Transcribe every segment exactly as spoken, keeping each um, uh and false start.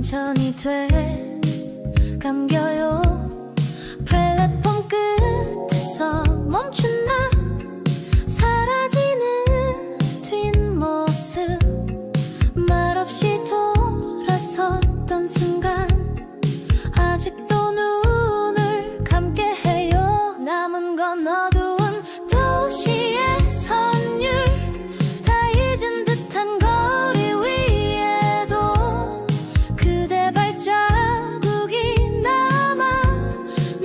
천천히 돼 감겨요. 플랫폼 끝에서 멈춘 나 사라지는 뒷모습 말없이 돌아섰던 순간 아직도 눈을 감게 해요. 남은 건 어두운 도시의 선율 다 잊은 듯한 거리 위에도 그대 발자국이 남아 내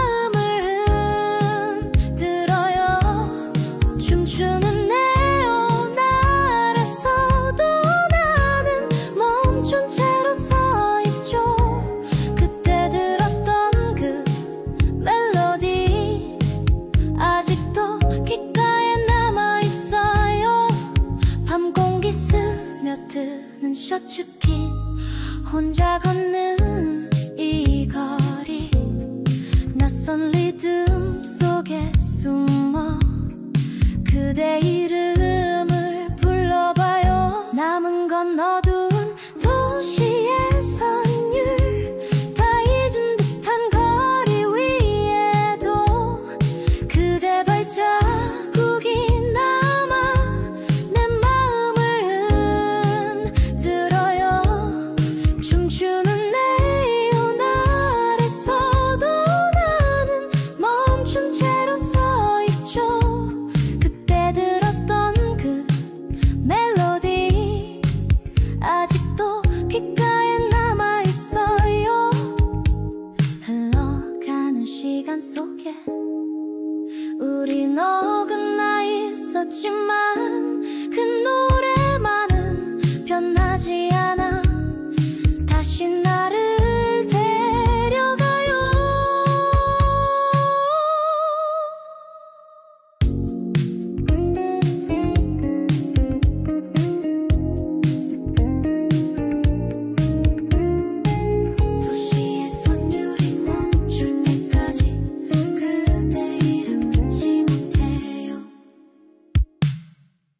마음을 흔들어요. 춤추는 네온 아래서도 나는 멈춘 채로 서 있죠. 그때 들었던 그 멜로디 아직도 귓가에 남아있어요. 밤 공기 스며드는 셔츠핏 혼자 걷는 이 거리 낯선 리듬 속에 숨어 그대 이름을 불러봐요. 남은 건 어두운 도시의 선율 다 잊은 듯한 거리 위에도 그대 발자국이 남아 내 마음을 흔들어요. 춤추는 네온 아래서도 나는 멈춘 채로 서 있죠. 그때 들었던 그 멜로디 아직도 귓가에 남아있어요. 흘러가는 시간 속에 우린 어긋나 있었지만